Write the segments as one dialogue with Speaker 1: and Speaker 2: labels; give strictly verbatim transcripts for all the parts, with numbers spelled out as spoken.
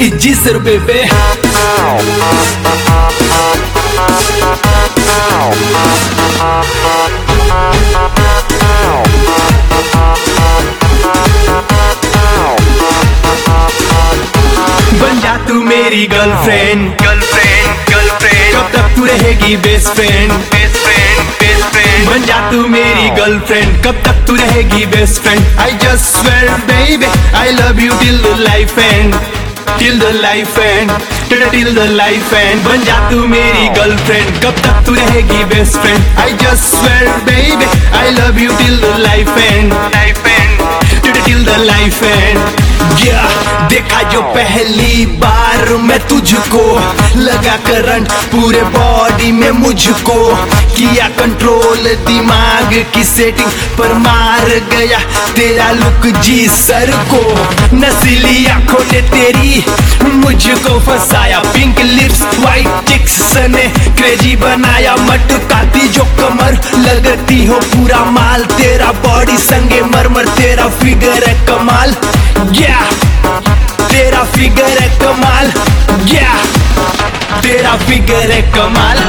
Speaker 1: it's Gisser baby. बन जा तू मेरी गर्लफ्रेंड,
Speaker 2: गर्लफ्रेंड गर्लफ्रेंड
Speaker 1: कब तक तू रहेगी best friend,
Speaker 2: best friend best friend
Speaker 1: बन जा तू मेरी गर्लफ्रेंड, कब तक तू रहेगी best friend. I just swear baby I love you till the life end, till the life end, till the life end। बन जा तू मेरी गर्लफ्रेंड, कब तक तू रहेगी best friend. I just swear baby I love you till the life end,
Speaker 2: life end
Speaker 1: till the life end। Yeah, देखा जो पहली बार मैं तुझको, लगा करंट पूरे बॉडी में मुझको, किया कंट्रोल दिमाग की सेटिंग पर मार गया तेरा लुक जी सर को। नसीली आंखों ने तेरी मुझको फंसाया, पिंक लिप्स वाइट चिक्स ने क्रेजी बनाया। मटकाती जो कमर लगती हो पूरा माल, तेरा बॉडी संगे मरमर, तेरा फिगर है कमाल। Yeah, तेरा फिगर है कमाल। Yeah, तेरा फिगर है कमाल।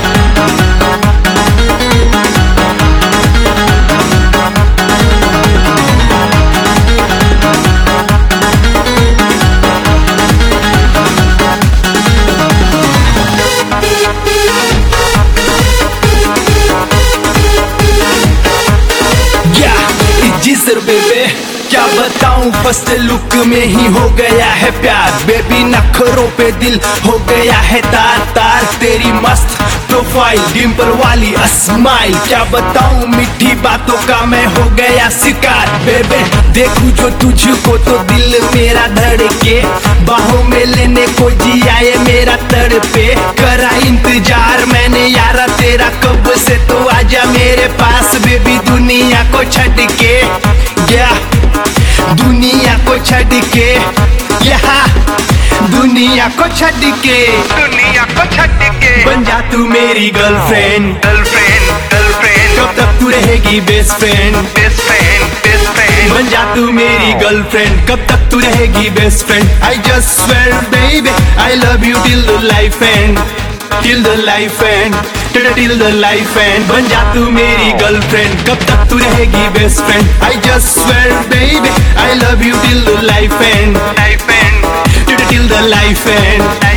Speaker 1: Gisser baby, क्या बताऊं फर्स्ट लुक में ही हो गया है प्यार। बेबी नखरों पे दिल हो गया है तार तार, तेरी मस्त प्रोफाइल डिम्पल वाली स्माइल, क्या बताऊं मीठी बातों का मैं हो गया शिकार। बेबी देखूं जो तुझको तो दिल मेरा धड़के, बाहों में लेने को जी आए मेरा तड़पे। करा इंतजार मैंने यारा तेरा कब से, तो आजा मेरे पास बेबी दुनिया को छड़ के। Yeah, दुनिया को छड़ के, यहाँ दुनिया को छड़ के,
Speaker 2: दुनिया को छड़ के।
Speaker 1: बन जा तू मेरी गर्लफ्रेंड,
Speaker 2: गर्लफ्रेंड गर्लफ्रेंड
Speaker 1: कब तक तू रहेगी best friend,
Speaker 2: best friend best friend
Speaker 1: बन जा तू मेरी गर्लफ्रेंड, कब तक तू रहेगी best friend. I just swear baby I love you till the life end, till the life end, till the life end। बन जा तू मेरी गर्लफ्रेंड, कब तक तू रहेगी best friend. I just swear baby I love you till the life end,
Speaker 2: life end
Speaker 1: till the life end।